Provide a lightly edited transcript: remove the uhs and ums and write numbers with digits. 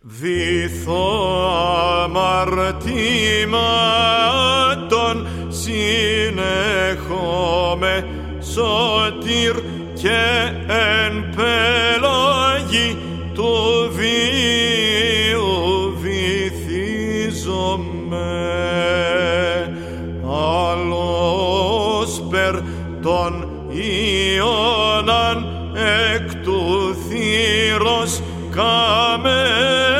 Βυθό αμαρτήματον συνεχόμε σωτήρ και εν πέλαγη του βίου βυθίζομαι. Άλλος περ τον Ιωναν εκ του θύρος καμένη